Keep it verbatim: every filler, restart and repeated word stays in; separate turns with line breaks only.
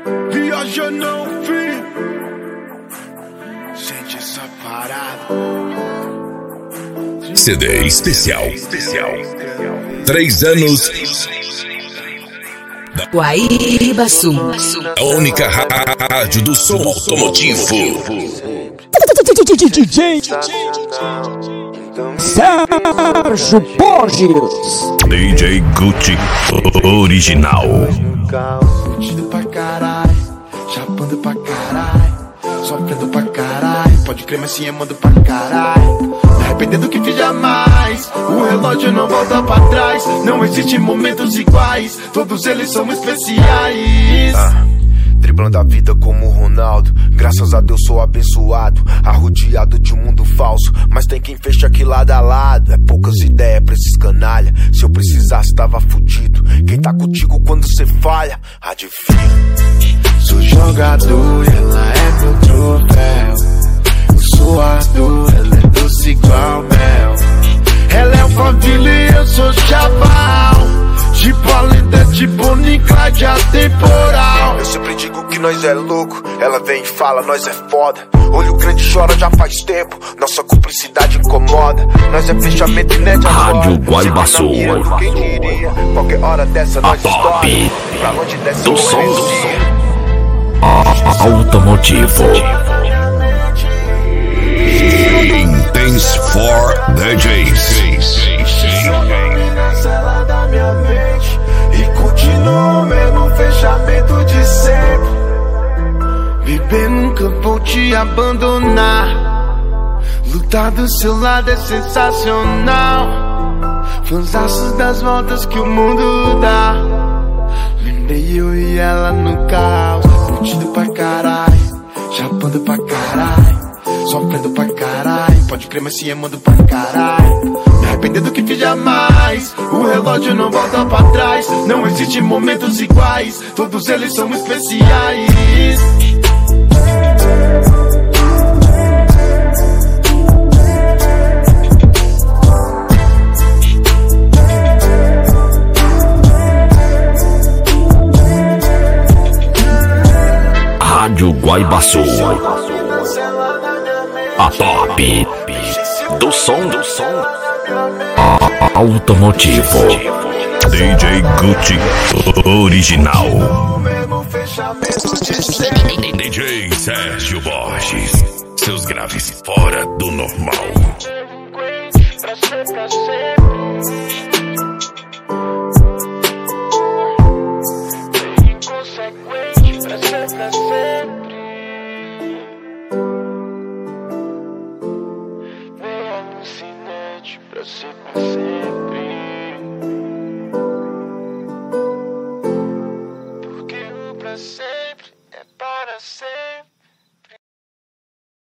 Viaja não, filho. Sente essa parada.
C D especial. especial. Três anos.
Guaíbaçu.
A única rádio do som automotivo.
D J Sérgio Borges.
D J Gucci original.
Curtindo pra caralho, chapando pra caralho, sofrendo pra caralho. Pode crer, mas sim, é mando pra caralho. Me arrependendo do que fiz jamais. O relógio não volta pra trás. Não existem momentos iguais. Todos eles são especiais. Ah. Driblando a vida como o Ronaldo. Graças a Deus sou abençoado, arrodeado de um mundo falso, mas tem quem fecha aqui lado a lado. É poucas ideias pra esses canalha. Se eu precisasse tava fudido. Quem tá contigo quando cê falha, adivinha. Sou jogador e ela é meu troféu. Eu sou Arthur, ela é doce igual mel. Ela é o família e eu sou chaval. Tipo a lenda de Bonnie Clyde atemporal. Eu sempre digo que nós é louco. Ela vem e fala, nós é foda. Olho grande chora já faz tempo. Nossa cumplicidade incomoda. Nós é fechamento e net agora.
Rádio Guaíbaçu.
Quem diria? Qualquer hora dessa nós estoura. Pra onde desce
do som do som automotivo. Intense for D Js.
E continuo mesmo fechamento de sempre. Viver nunca vou te abandonar. Lutar do seu lado é sensacional. Fanzaços das voltas que o mundo dá. Lembrei eu e ela no caos. Curtindo pra caralho, chapando pra caralho, sofrendo pra caralho. Pode crer, mas se amando pra caralho. Me arrependendo do que fiz jamais. O relógio não volta pra trás. Não existem momentos iguais. Todos eles são especiais.
Rádio Guaíbaçu. A top do som do som automotivo. D J Gucci original. D J Sérgio Borges. Seus graves fora do normal.
Pra ser pra sempre. Porque o pra sempre.